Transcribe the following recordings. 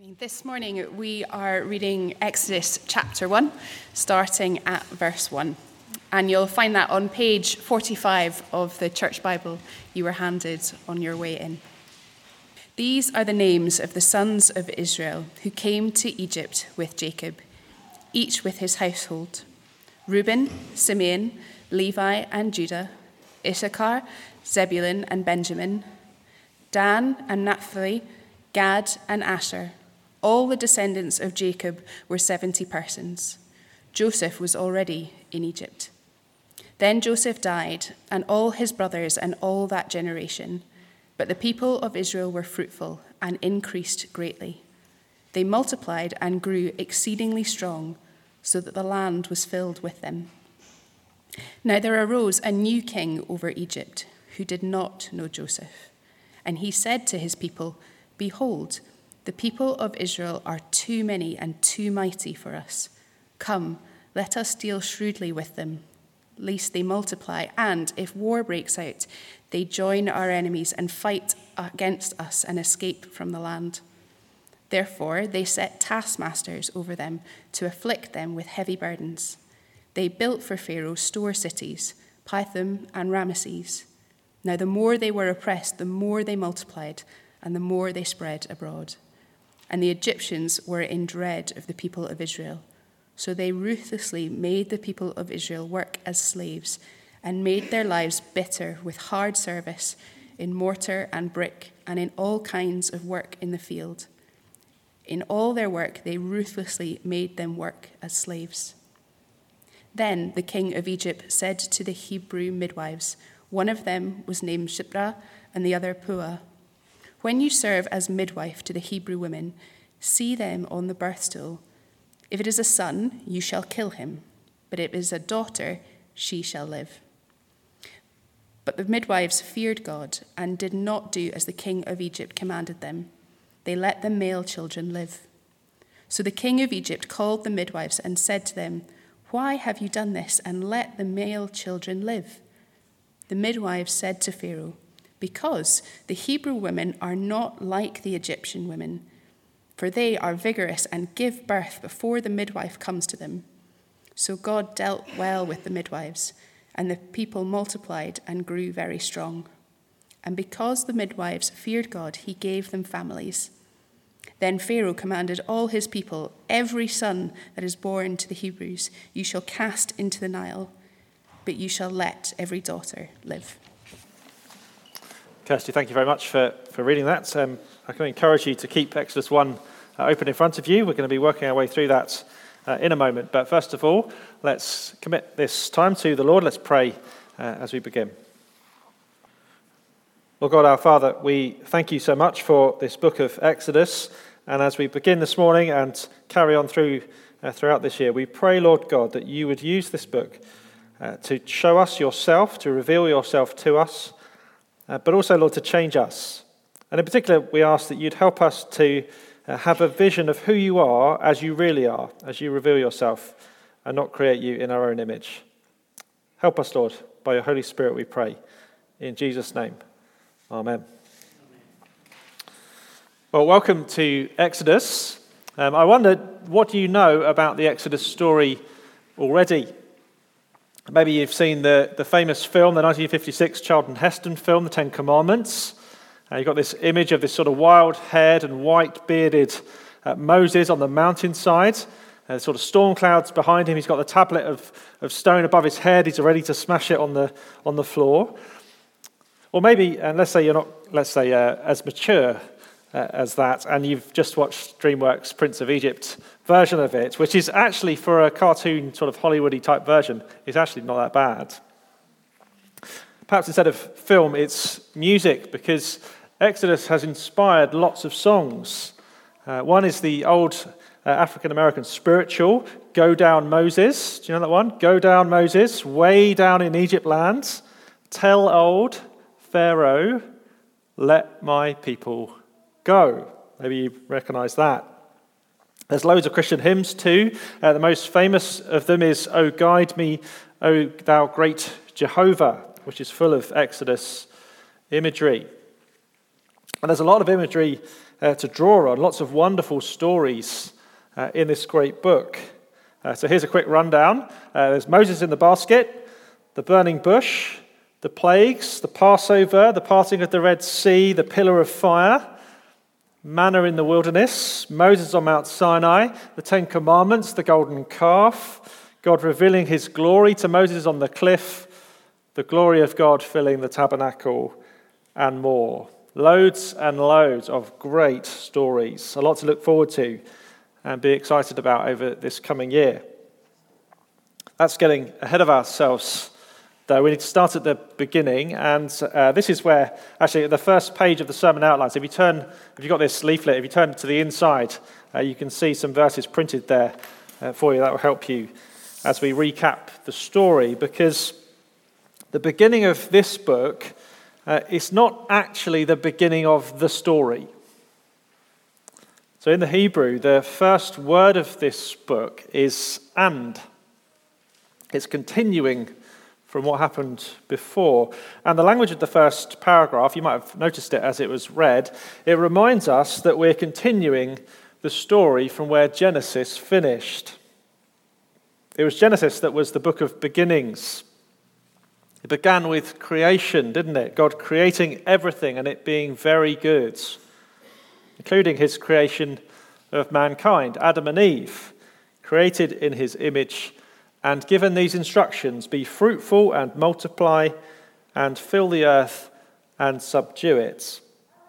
This morning we are reading Exodus chapter 1, starting at verse 1. And you'll find that on page 45 of the church Bible you were handed on your way in. These are the names of the sons of Israel who came to Egypt with Jacob, each with his household: Reuben, Simeon, Levi and Judah, Issachar, Zebulun and Benjamin, Dan and Naphtali, Gad and Asher. All the descendants of Jacob were 70 persons. Joseph was already in Egypt. Then Joseph died, and all his brothers and all that generation. But the people of Israel were fruitful and increased greatly. They multiplied and grew exceedingly strong, so that the land was filled with them. Now there arose a new king over Egypt, who did not know Joseph. And he said to his people, "Behold, the people of Israel are too many and too mighty for us. Come, let us deal shrewdly with them, lest they multiply, and if war breaks out, they join our enemies and fight against us and escape from the land." Therefore they set taskmasters over them to afflict them with heavy burdens. They built for Pharaoh store cities, Pithom and Ramesses. Now the more they were oppressed, the more they multiplied, and the more they spread abroad. And the Egyptians were in dread of the people of Israel. So they ruthlessly made the people of Israel work as slaves and made their lives bitter with hard service in mortar and brick and in all kinds of work in the field. In all their work, they ruthlessly made them work as slaves. Then the king of Egypt said to the Hebrew midwives, one of them was named Shiphrah and the other Puah, "When you serve as midwife to the Hebrew women, see them on the birth stool. If it is a son, you shall kill him, but if it is a daughter, she shall live." But the midwives feared God and did not do as the king of Egypt commanded them. They let the male children live. So the king of Egypt called the midwives and said to them, "Why have you done this and let the male children live?" The midwives said to Pharaoh, "Because the Hebrew women are not like the Egyptian women, for they are vigorous and give birth before the midwife comes to them." So God dealt well with the midwives, and the people multiplied and grew very strong. And because the midwives feared God, he gave them families. Then Pharaoh commanded all his people, "Every son that is born to the Hebrews you shall cast into the Nile, but you shall let every daughter live." Kirsty, thank you very much for reading that. I can encourage you to keep Exodus 1 open in front of you. We're going to be working our way through that in a moment. But first of all, let's commit this time to the Lord. Let's pray as we begin. Lord God, our Father, we thank you so much for this book of Exodus. And as we begin this morning and carry on throughout this year, we pray, Lord God, that you would use this book to show us yourself, to reveal yourself to us, but also, Lord, to change us. And in particular, we ask that you'd help us to have a vision of who you are as you really are, as you reveal yourself, and not create you in our own image. Help us, Lord, by your Holy Spirit, we pray. In Jesus' name, amen. Well, welcome to Exodus. I wondered, what do you know about the Exodus story already? Maybe you've seen the famous film, the 1956 Charlton Heston film, The Ten Commandments. You've got this image of this sort of wild-haired and white-bearded Moses on the mountainside. Sort of storm clouds behind him. He's got the tablet of stone above his head. He's ready to smash it on the floor. Or maybe, and let's say you're not, as mature as that, and you've just watched DreamWorks' Prince of Egypt version of it, which is actually, for a cartoon sort of Hollywoody type version, is actually not that bad. Perhaps instead of film, it's music, because Exodus has inspired lots of songs. One is the old African-American spiritual, "Go Down Moses." Do you know that one? "Go down Moses, way down in Egypt land. Tell old Pharaoh, let my people go." Maybe you recognize that. There's loads of Christian hymns too. The most famous of them is "O Guide Me, O Thou Great Jehovah," which is full of Exodus imagery. And there's a lot of imagery to draw on, lots of wonderful stories in this great book. So here's a quick rundown. There's Moses in the basket, the burning bush, the plagues, the Passover, the parting of the Red Sea, the pillar of fire, manna in the wilderness, Moses on Mount Sinai, the Ten Commandments, the golden calf, God revealing his glory to Moses on the cliff, the glory of God filling the tabernacle, and more. Loads and loads of great stories. A lot to look forward to and be excited about over this coming year. That's getting ahead of ourselves, though. We need to start at the beginning, and this is where, actually, the first page of the sermon outlines, if you've got this leaflet, if you turn to the inside, you can see some verses printed there for you. That will help you as we recap the story, because the beginning of this book is not actually the beginning of the story. So in the Hebrew, the first word of this book is and. It's continuing from what happened before. And the language of the first paragraph, you might have noticed it as it was read, it reminds us that we're continuing the story from where Genesis finished. It was Genesis that was the book of beginnings. It began with creation, didn't it? God creating everything and it being very good, including his creation of mankind, Adam and Eve, created in his image and given these instructions: be fruitful and multiply and fill the earth and subdue it.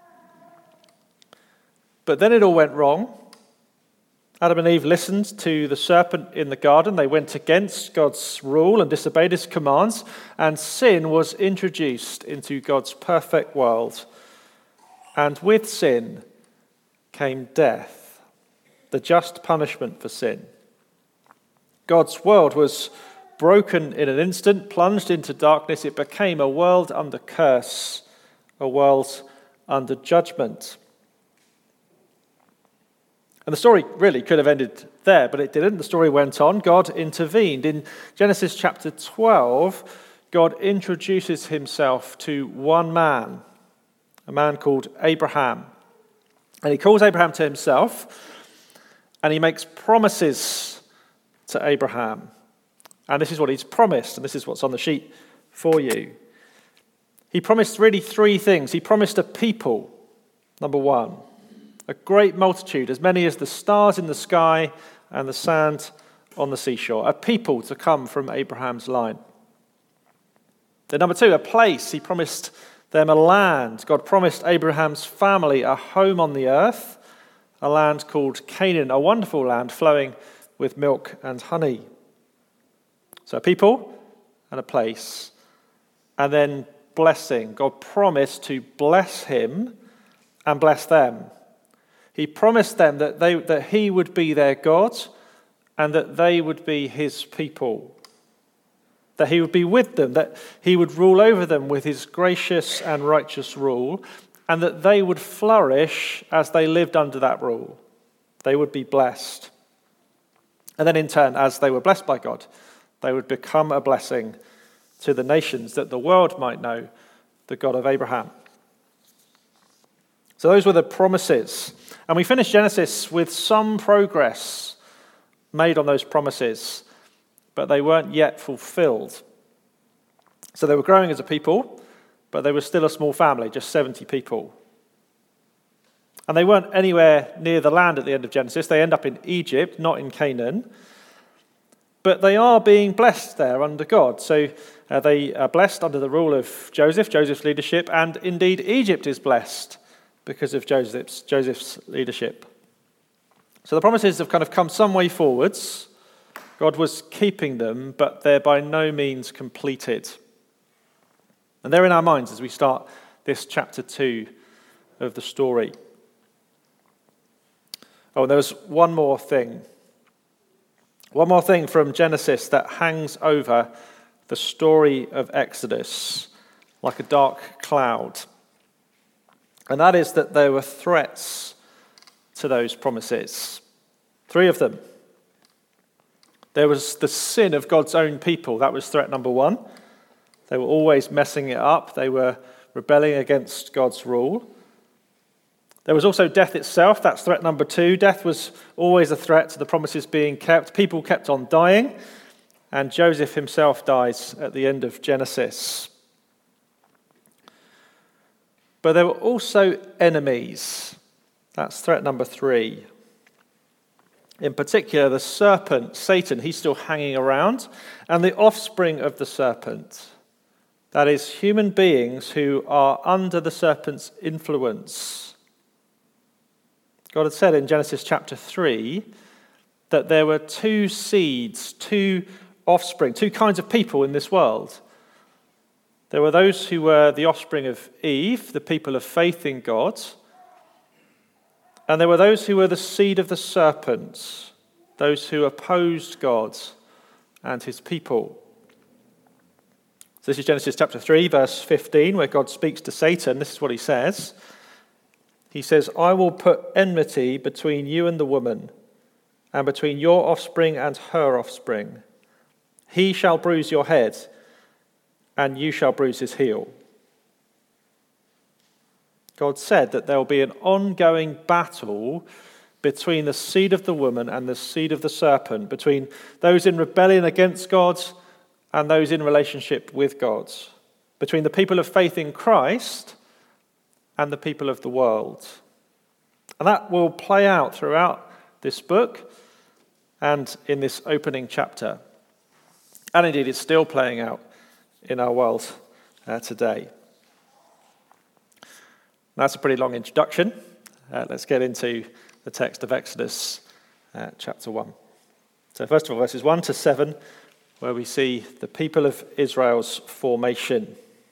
But then it all went wrong. Adam and Eve listened to the serpent in the garden. They went against God's rule and disobeyed his commands, and sin was introduced into God's perfect world. And with sin came death, the just punishment for sin. God's world was broken in an instant, plunged into darkness. It became a world under curse, a world under judgment. And the story really could have ended there, but it didn't. The story went on. God intervened. In Genesis chapter 12, God introduces himself to one man, a man called Abraham. And he calls Abraham to himself, and he makes promises to Abraham. And this is what he's promised, and this is what's on the sheet for you. He promised really three things. He promised a people, number one. A great multitude, as many as the stars in the sky and the sand on the seashore. A people to come from Abraham's line. Then number two, a place. He promised them a land. God promised Abraham's family a home on the earth, a land called Canaan, a wonderful land flowing with milk and honey. So a people and a place. And then blessing. God promised to bless him and bless them. He promised them that he would be their God and that they would be his people. That he would be with them, that he would rule over them with his gracious and righteous rule, and that they would flourish as they lived under that rule. They would be blessed. And then in turn, as they were blessed by God, they would become a blessing to the nations, that the world might know the God of Abraham. So those were the promises. And we finished Genesis with some progress made on those promises, but they weren't yet fulfilled. So they were growing as a people, but they were still a small family, just 70 people. And they weren't anywhere near the land at the end of Genesis. They end up in Egypt, not in Canaan. But they are being blessed there under God. So they are blessed under the rule of Joseph's leadership, and indeed Egypt is blessed because of Joseph's leadership. So the promises have kind of come some way forwards. God was keeping them, but they're by no means completed. And they're in our minds as we start this chapter 2 of the story. Oh, and there was one more thing. One more thing from Genesis that hangs over the story of Exodus like a dark cloud. And that is that there were threats to those promises. 3 of them. There was the sin of God's own people. That was threat number 1. They were always messing it up. They were rebelling against God's rule. There was also death itself. That's threat number 2. Death was always a threat to the promises being kept. People kept on dying, and Joseph himself dies at the end of Genesis. But there were also enemies. That's threat number 3. In particular, the serpent, Satan, he's still hanging around, and the offspring of the serpent. That is, human beings who are under the serpent's influence. God had said in Genesis chapter 3 that there were 2 seeds, 2 offspring, 2 kinds of people in this world. There were those who were the offspring of Eve, the people of faith in God, and there were those who were the seed of the serpent, those who opposed God and his people. So this is Genesis chapter 3, verse 15, where God speaks to Satan. This is what he says. He says, I will put enmity between you and the woman, and between your offspring and her offspring. He shall bruise your head, and you shall bruise his heel. God said that there will be an ongoing battle between the seed of the woman and the seed of the serpent, between those in rebellion against God and those in relationship with God, between the people of faith in Christ and the people of the world. And that will play out throughout this book and in this opening chapter. And indeed, it's still playing out in our world today. That's a pretty long introduction. Let's get into the text of Exodus chapter 1. So first of all, verses 1 to 7, where we see the people of Israel's formation.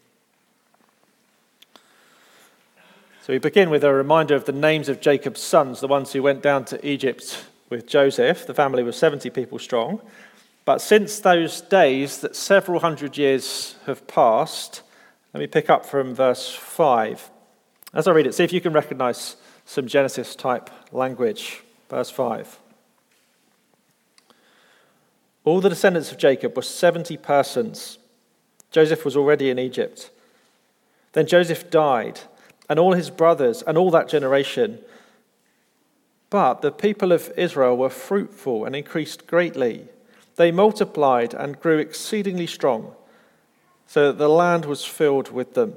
So we begin with a reminder of the names of Jacob's sons, the ones who went down to Egypt with Joseph. The family was 70 people strong. But since those days, that several hundred years have passed, let me pick up from verse 5. As I read it, see if you can recognize some Genesis-type language. Verse 5. All the descendants of Jacob were 70 persons. Joseph was already in Egypt. Then Joseph died, and all his brothers, and all that generation. But the people of Israel were fruitful and increased greatly. They multiplied and grew exceedingly strong, so that the land was filled with them.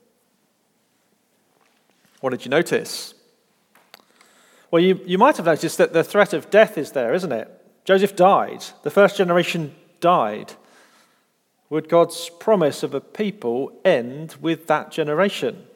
What did you notice? Well, you might have noticed that the threat of death is there, isn't it? Joseph died. The first generation died. Would God's promise of a people end with that generation?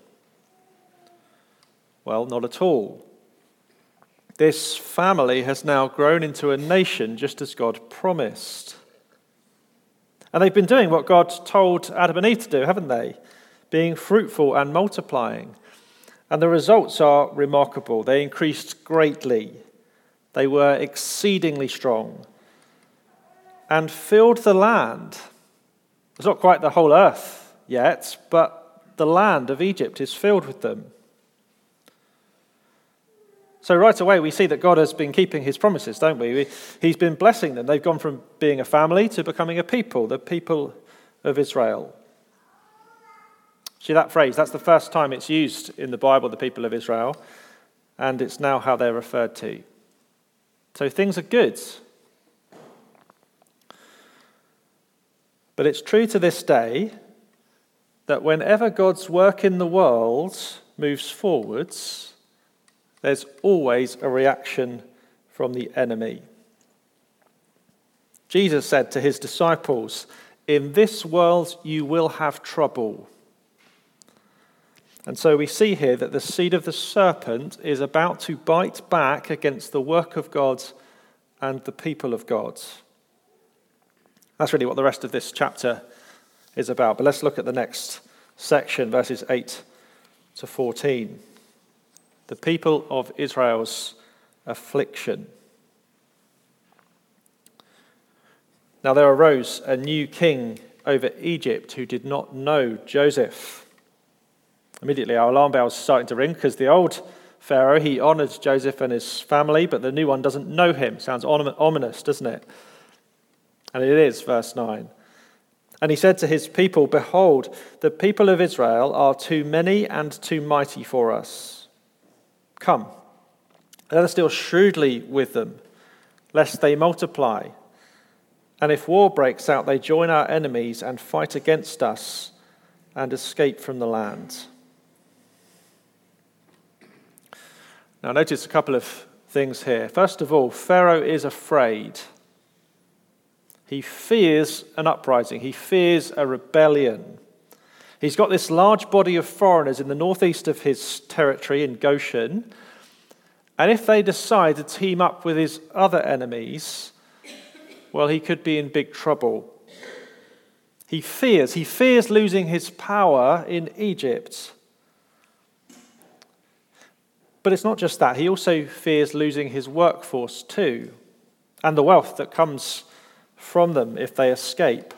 Well, not at all. This family has now grown into a nation just as God promised. And they've been doing what God told Adam and Eve to do, haven't they? Being fruitful and multiplying. And the results are remarkable. They increased greatly. They were exceedingly strong and filled the land. It's not quite the whole earth yet, but the land of Egypt is filled with them. So right away we see that God has been keeping his promises, don't we? He's been blessing them. They've gone from being a family to becoming a people, the people of Israel. See that phrase? That's the first time it's used in the Bible, the people of Israel, and it's now how they're referred to. So things are good. But it's true to this day that whenever God's work in the world moves forwards, there's always a reaction from the enemy. Jesus said to his disciples, "In this world you will have trouble." And so we see here that the seed of the serpent is about to bite back against the work of God and the people of God. That's really what the rest of this chapter is about. But let's look at the next section, verses 8 to 14. The people of Israel's affliction. Now there arose a new king over Egypt who did not know Joseph. Immediately our alarm bells are starting to ring because the old Pharaoh, he honored Joseph and his family, but the new one doesn't know him. Sounds ominous, doesn't it? And it is, verse 9. And he said to his people, "Behold, the people of Israel are too many and too mighty for us. Come, let us deal shrewdly with them, lest they multiply. And if war breaks out, they join our enemies and fight against us and escape from the land. Now notice a couple of things here. First of all, Pharaoh is afraid. He fears an uprising. He fears a rebellion. He's got this large body of foreigners in the northeast of his territory in Goshen. And if they decide to team up with his other enemies, well, he could be in big trouble. He fears losing his power in Egypt. But it's not just that. He also fears losing his workforce too, and the wealth that comes from them if they escape.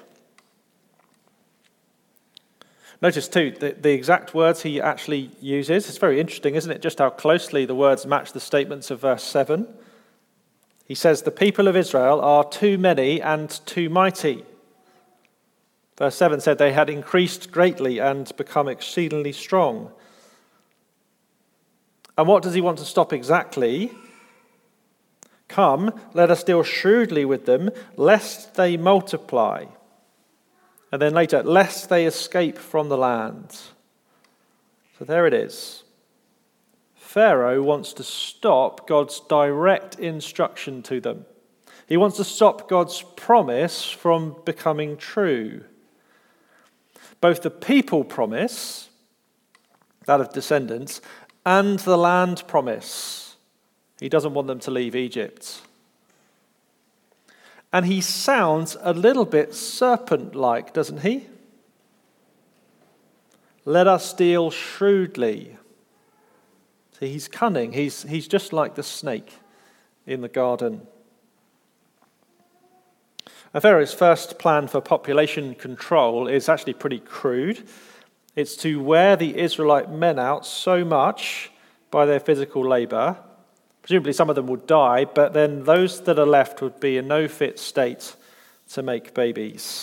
Notice too, the exact words he actually uses. It's very interesting, isn't it, just how closely the words match the statements of verse 7. He says, the people of Israel are too many and too mighty. Verse 7 said they had increased greatly and become exceedingly strong. And what does he want to stop exactly? Come, let us deal shrewdly with them, lest they multiply. And then later, lest they escape from the land. So there it is. Pharaoh wants to stop God's direct instruction to them. He wants to stop God's promise from becoming true. Both the people promise, that of descendants, and the land promise. He doesn't want them to leave Egypt. And he sounds a little bit serpent-like, doesn't he? Let us deal shrewdly. See, he's cunning. He's just like the snake in the garden. And Pharaoh's first plan for population control is actually pretty crude. It's to wear the Israelite men out so much by their physical labor. Presumably some of them would die, but then those that are left would be in no fit state to make babies.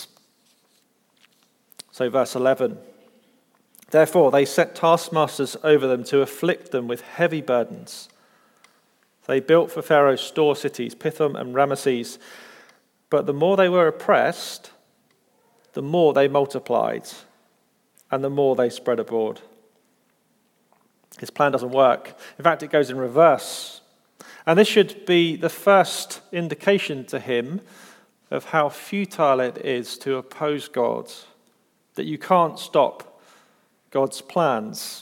So verse 11. Therefore they set taskmasters over them to afflict them with heavy burdens. They built for Pharaoh store cities, Pithom and Ramesses. But the more they were oppressed, the more they multiplied, and the more they spread abroad. His plan doesn't work. In fact, it goes in reverse. And this should be the first indication to him of how futile it is to oppose God, that you can't stop God's plans.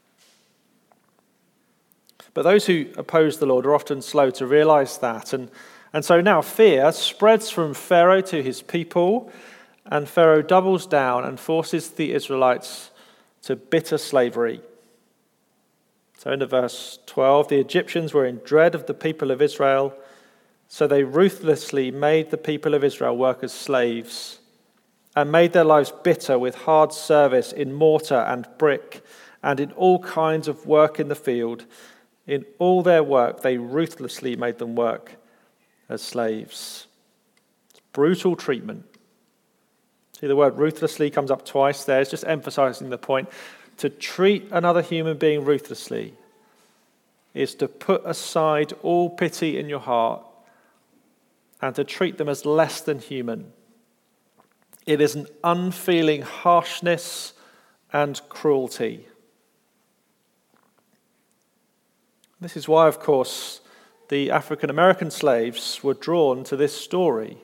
But those who oppose the Lord are often slow to realize that. And so now fear spreads from Pharaoh to his people, and Pharaoh doubles down and forces the Israelites to bitter slavery. So in verse 12, the Egyptians were in dread of the people of Israel, so they ruthlessly made the people of Israel work as slaves and made their lives bitter with hard service in mortar and brick and in all kinds of work in the field. In all their work, they ruthlessly made them work as slaves. It's brutal treatment. See, the word ruthlessly comes up twice there. It's just emphasizing the point. To treat another human being ruthlessly is to put aside all pity in your heart and to treat them as less than human. It is an unfeeling harshness and cruelty. This is why, of course, the African American slaves were drawn to this story.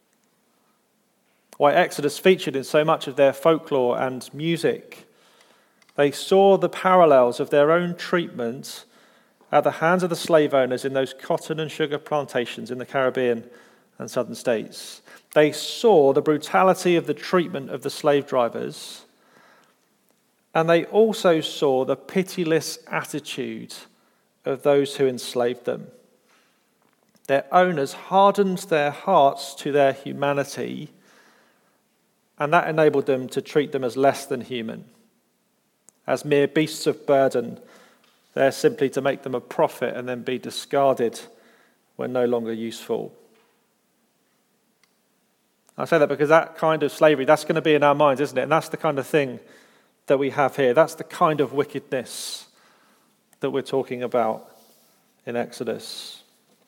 Why Exodus featured in so much of their folklore and music. They saw the parallels of their own treatment at the hands of the slave owners in those cotton and sugar plantations in the Caribbean and southern states. They saw the brutality of the treatment of the slave drivers, and they also saw the pitiless attitude of those who enslaved them. Their owners hardened their hearts to their humanity, and that enabled them to treat them as less than human, as mere beasts of burden, there simply to make them a profit and then be discarded when no longer useful. I say that because that kind of slavery, that's going to be in our minds, isn't it? And that's the kind of thing that we have here. That's the kind of wickedness that we're talking about in Exodus.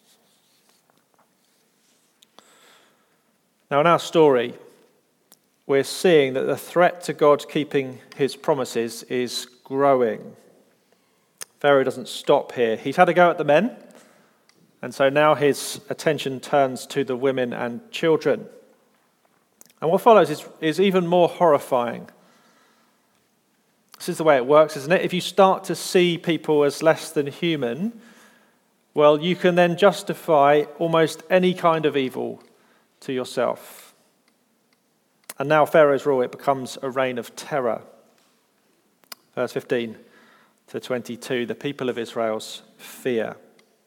Now, in our story, we're seeing that the threat to God keeping his promises is growing. Pharaoh doesn't stop here. He's had a go at the men, and so now his attention turns to the women and children. And what follows is even more horrifying. This is the way it works, isn't it? If you start to see people as less than human, well, you can then justify almost any kind of evil to yourself. And now Pharaoh's rule, it becomes a reign of terror. Verse 15 to 22, the people of Israel's fear.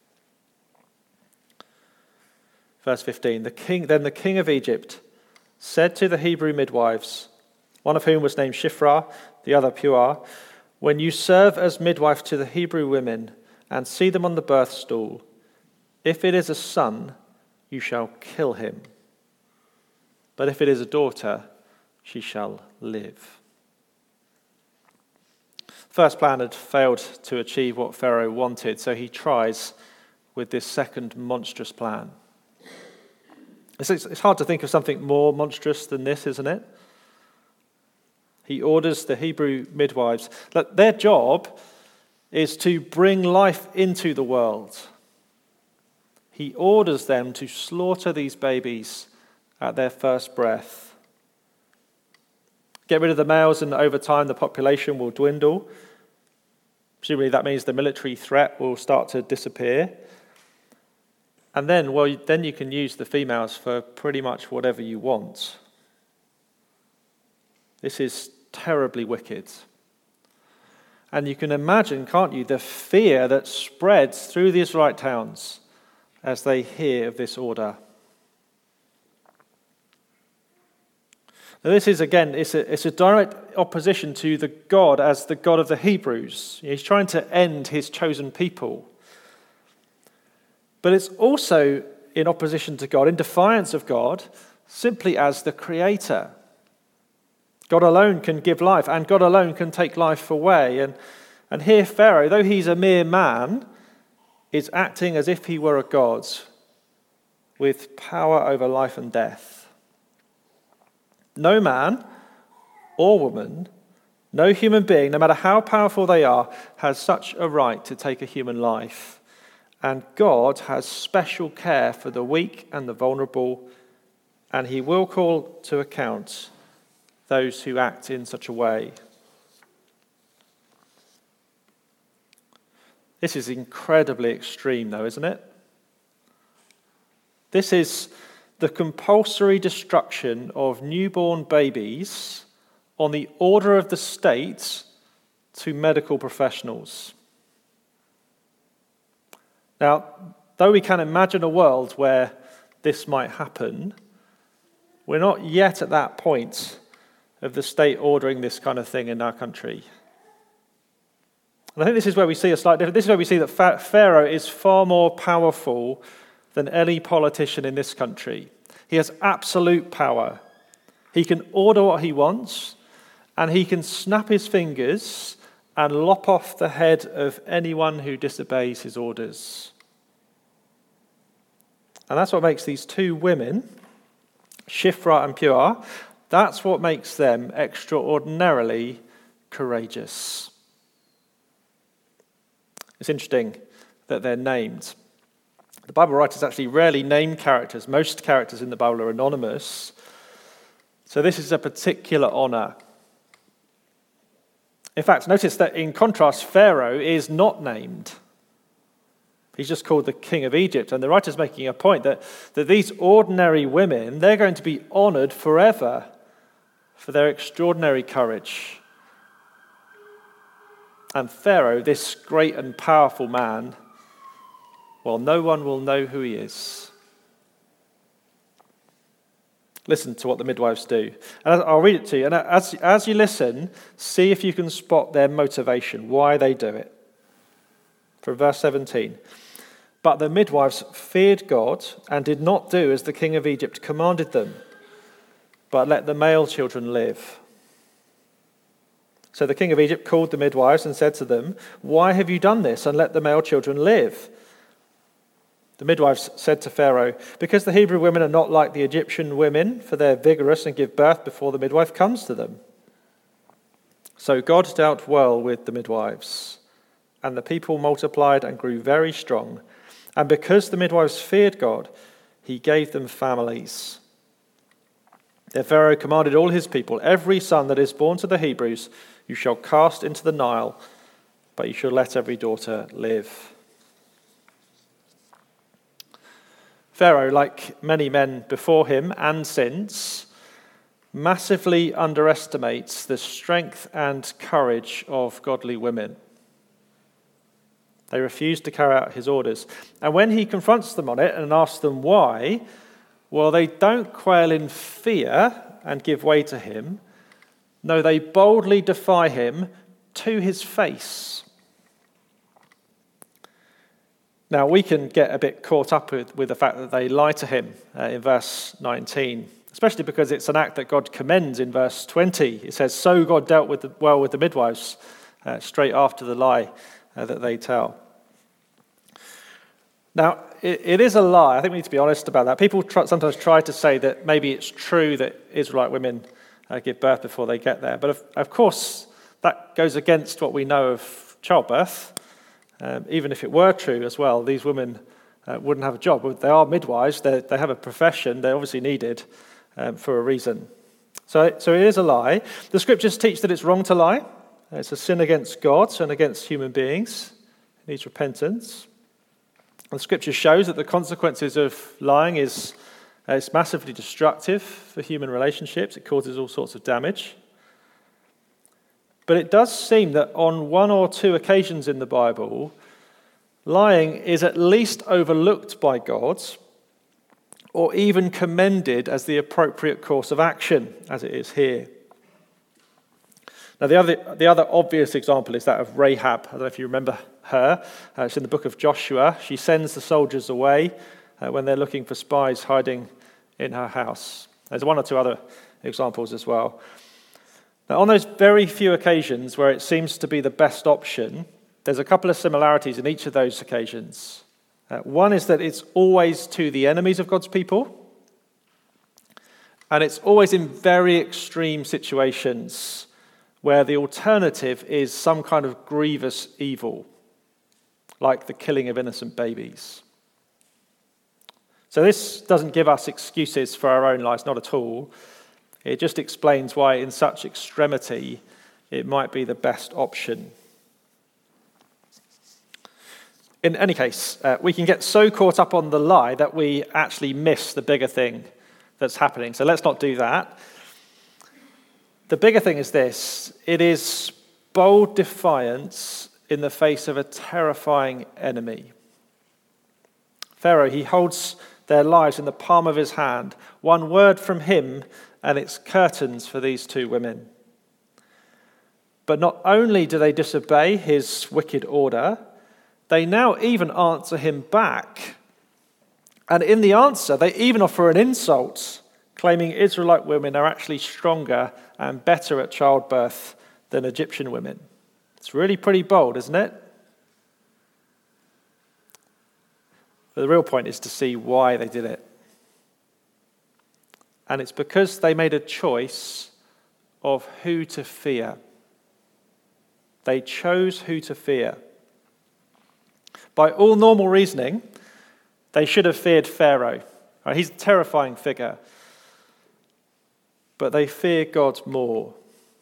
Verse 15, then the king of Egypt said to the Hebrew midwives, one of whom was named Shiphrah, the other Puah, when you serve as midwife to the Hebrew women and see them on the birth stool, if it is a son, you shall kill him. But if it is a daughter, she shall live. The first plan had failed to achieve what Pharaoh wanted, so he tries with this second monstrous plan. It's hard to think of something more monstrous than this, isn't it? He orders the Hebrew midwives that their job is to bring life into the world. He orders them to slaughter these babies at their first breath. Get rid of the males, and over time the population will dwindle. Presumably that means the military threat will start to disappear. And then, then you can use the females for pretty much whatever you want. This is terribly wicked. And you can imagine, can't you, the fear that spreads through the Israelite towns as they hear of this order. Now this is, again, it's a direct opposition to the God as the God of the Hebrews. He's trying to end his chosen people. But it's also in opposition to God, in defiance of God, simply as the Creator. God alone can give life, and God alone can take life away. And here Pharaoh, though he's a mere man, is acting as if he were a god with power over life and death. No man or woman, no human being, no matter how powerful they are, has such a right to take a human life. And God has special care for the weak and the vulnerable, and he will call to account those who act in such a way. This is incredibly extreme, though, isn't it? This is the compulsory destruction of newborn babies on the order of the state to medical professionals. Now, though we can imagine a world where this might happen, we're not yet at that point of the state ordering this kind of thing in our country. And I think this is where we see a slight difference. This is where we see that Pharaoh is far more powerful than any politician in this country. He has absolute power. He can order what he wants, and he can snap his fingers and lop off the head of anyone who disobeys his orders. And that's what makes these two women, Shiphrah and Puah, that's what makes them extraordinarily courageous. It's interesting that they're named. The Bible writers actually rarely name characters. Most characters in the Bible are anonymous. So this is a particular honor. In fact, notice that in contrast, Pharaoh is not named. He's just called the king of Egypt. And the writer's making a point that these ordinary women, they're going to be honored forever for their extraordinary courage. And Pharaoh, this great and powerful man, well, no one will know who he is. Listen to what the midwives do. And I'll read it to you. And as you listen, see if you can spot their motivation, why they do it. From verse 17. But the midwives feared God and did not do as the king of Egypt commanded them, but let the male children live. So the king of Egypt called the midwives and said to them, "Why have you done this, and let the male children live?" The midwives said to Pharaoh, "Because the Hebrew women are not like the Egyptian women, for they're vigorous and give birth before the midwife comes to them." So God dealt well with the midwives, and the people multiplied and grew very strong. And because the midwives feared God, he gave them families. Then Pharaoh commanded all his people, "Every son that is born to the Hebrews you shall cast into the Nile, but you shall let every daughter live." Pharaoh, like many men before him and since, massively underestimates the strength and courage of godly women. They refuse to carry out his orders. And when he confronts them on it and asks them why, well, they don't quail in fear and give way to him. No, they boldly defy him to his face. Now, we can get a bit caught up with the fact that they lie to him in verse 19, especially because it's an act that God commends in verse 20. It says, "So God dealt well with the midwives," straight after the lie that they tell. Now, it is a lie. I think we need to be honest about that. People sometimes try to say that maybe it's true that Israelite women give birth before they get there. But of course, that goes against what we know of childbirth. Even if it were true as well, these women wouldn't have a job. They are midwives. They have a profession. They're obviously needed for a reason. So it is a lie. The scriptures teach that it's wrong to lie. It's a sin against God and against human beings. It needs repentance. The scripture shows that the consequences of lying is it's massively destructive for human relationships. It causes all sorts of damage. But it does seem that on one or two occasions in the Bible, lying is at least overlooked by God or even commended as the appropriate course of action, as it is here. Now, the other obvious example is that of Rahab. I don't know if you remember her. It's in the book of Joshua. She sends the soldiers away when they're looking for spies hiding in her house. There's one or two other examples as well. Now, on those very few occasions where it seems to be the best option, there's a couple of similarities in each of those occasions. One is that it's always to the enemies of God's people, and it's always in very extreme situations where the alternative is some kind of grievous evil, like the killing of innocent babies. So this doesn't give us excuses for our own lives, not at all. It just explains why in such extremity it might be the best option. In any case, we can get so caught up on the lie that we actually miss the bigger thing that's happening. So let's not do that. The bigger thing is this: it is bold defiance in the face of a terrifying enemy. Pharaoh, he holds their lives in the palm of his hand. One word from him and it's curtains for these two women. But not only do they disobey his wicked order, they now even answer him back. And in the answer, they even offer an insult, claiming Israelite women are actually stronger and better at childbirth than Egyptian women. It's really pretty bold, isn't it? But the real point is to see why they did it. And it's because they made a choice of who to fear. They chose who to fear. By all normal reasoning, they should have feared Pharaoh. He's a terrifying figure. But they fear God more.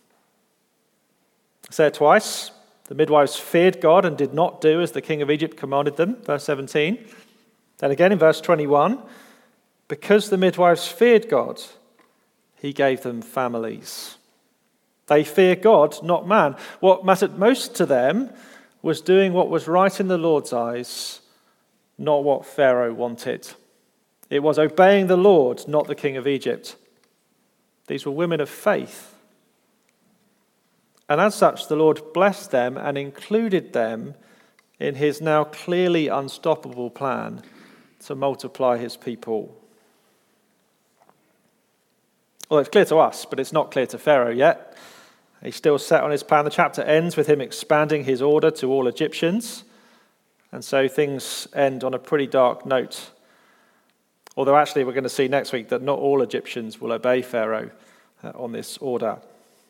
I say it twice. The midwives feared God and did not do as the king of Egypt commanded them, verse 17. Then again in verse 21, because the midwives feared God, he gave them families. They fear God, not man. What mattered most to them was doing what was right in the Lord's eyes, not what Pharaoh wanted. It was obeying the Lord, not the king of Egypt. These were women of faith. And as such, the Lord blessed them and included them in his now clearly unstoppable plan to multiply his people. Well, it's clear to us, but it's not clear to Pharaoh yet. He's still set on his plan. The chapter ends with him expanding his order to all Egyptians. And so things end on a pretty dark note. Although actually we're going to see next week that not all Egyptians will obey Pharaoh on this order.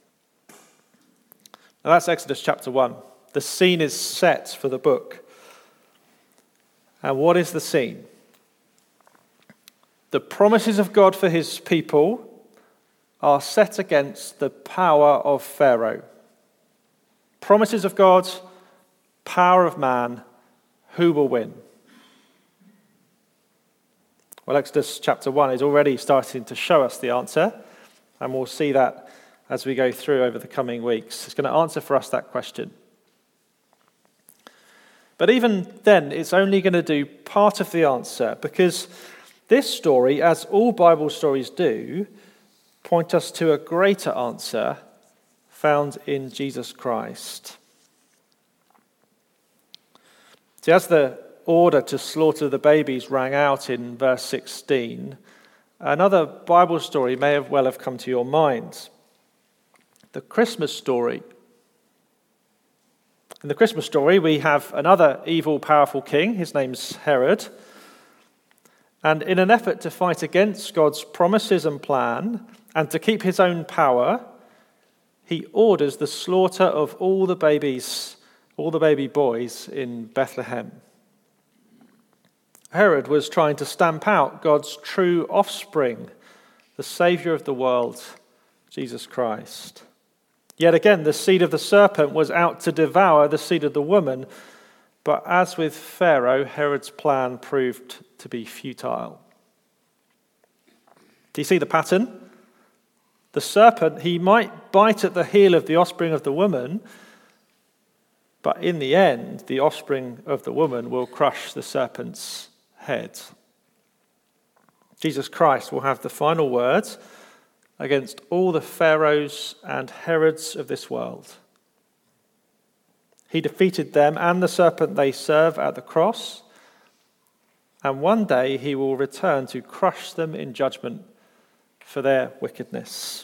Now that's Exodus chapter 1. The scene is set for the book. And what is the scene? The promises of God for his people are set against the power of Pharaoh. Promises of God, power of man, who will win? Well, Exodus chapter 1 is already starting to show us the answer, and we'll see that as we go through over the coming weeks. It's going to answer for us that question. But even then, it's only going to do part of the answer, because this story, as all Bible stories do, point us to a greater answer found in Jesus Christ. See, as the order to slaughter the babies rang out in verse 16, another Bible story may well have come to your mind. The Christmas story. In the Christmas story, we have another evil, powerful king. His name's Herod. And in an effort to fight against God's promises and plan, and to keep his own power, he orders the slaughter of all the baby boys in Bethlehem. Herod was trying to stamp out God's true offspring, the Saviour of the world, Jesus Christ. Yet again, the seed of the serpent was out to devour the seed of the woman, but as with Pharaoh, Herod's plan proved to be futile. Do you see the pattern? The serpent, he might bite at the heel of the offspring of the woman, but in the end, the offspring of the woman will crush the serpent's head. Jesus Christ will have the final word against all the Pharaohs and Herods of this world. He defeated them and the serpent they serve at the cross, and one day he will return to crush them in judgment for their wickedness.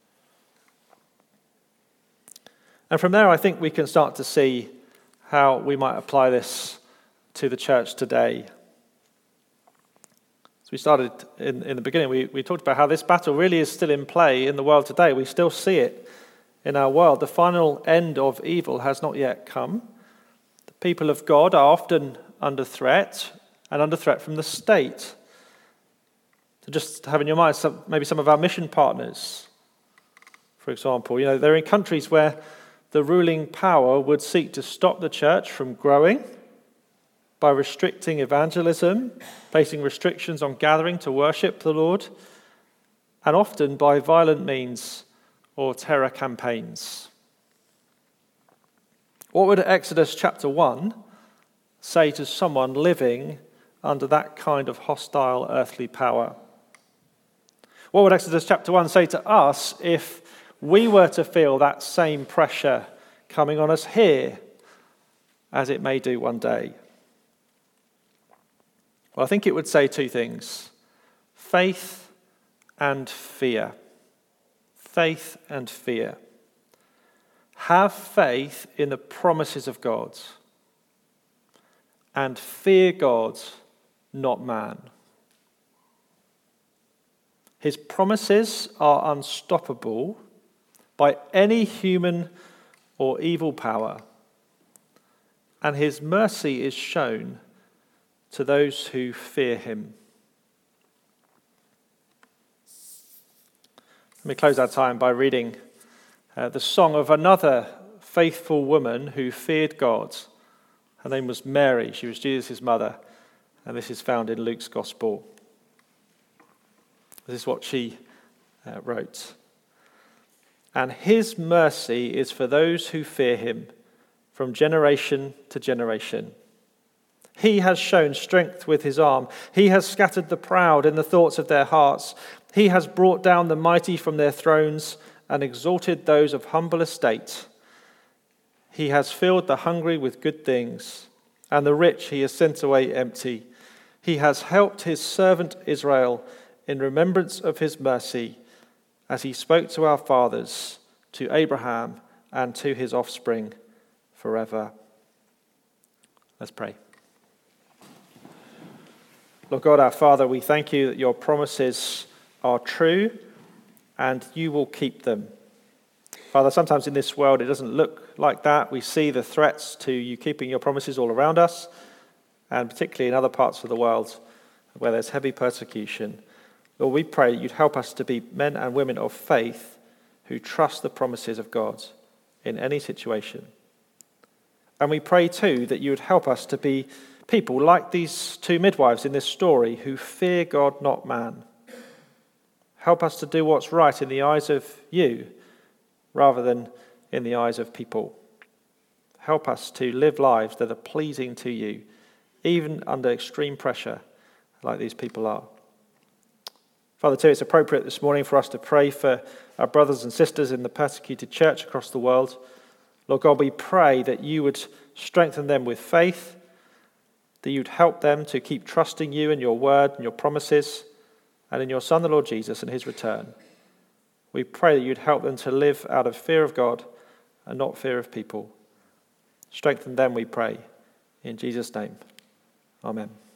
And from there, I think we can start to see how we might apply this to the church today. As we started in the beginning, we talked about how this battle really is still in play in the world today. We still see it in our world. The final end of evil has not yet come. The people of God are often under threat, and under threat from the state. So just have in your mind maybe some of our mission partners, for example. They're in countries where the ruling power would seek to stop the church from growing by restricting evangelism, placing restrictions on gathering to worship the Lord, and often by violent means or terror campaigns. What would Exodus chapter 1 say to someone living under that kind of hostile earthly power? What would Exodus chapter 1 say to us if we were to feel that same pressure coming on us here, as it may do one day? Well, I think it would say two things: faith and fear. Faith and fear. Have faith in the promises of God, and fear God, not man. His promises are unstoppable by any human or evil power, and his mercy is shown to those who fear him. Let me close our time by reading the song of another faithful woman who feared God. Her name was Mary. She was Jesus' mother, and this is found in Luke's Gospel. This is what she wrote. And his mercy is for those who fear him from generation to generation. He has shown strength with his arm. He has scattered the proud in the thoughts of their hearts. He has brought down the mighty from their thrones and exalted those of humble estate. He has filled the hungry with good things, and the rich he has sent away empty. He has helped his servant Israel in remembrance of his mercy, as he spoke to our fathers, to Abraham and to his offspring forever. Let's pray. Lord God, our Father, we thank you that your promises are true and you will keep them. Father, sometimes in this world it doesn't look like that. We see the threats to you keeping your promises all around us, and particularly in other parts of the world where there's heavy persecution. Lord, we pray that you'd help us to be men and women of faith who trust the promises of God in any situation. And we pray too that you would help us to be people like these two midwives in this story who fear God, not man. Help us to do what's right in the eyes of you rather than in the eyes of people. Help us to live lives that are pleasing to you, even under extreme pressure like these people are. Father, too, it's appropriate this morning for us to pray for our brothers and sisters in the persecuted church across the world. Lord God, we pray that you would strengthen them with faith, that you'd help them to keep trusting you and your word and your promises, and in your Son, the Lord Jesus, and his return. We pray that you'd help them to live out of fear of God and not fear of people. Strengthen them, we pray. In Jesus' name, amen.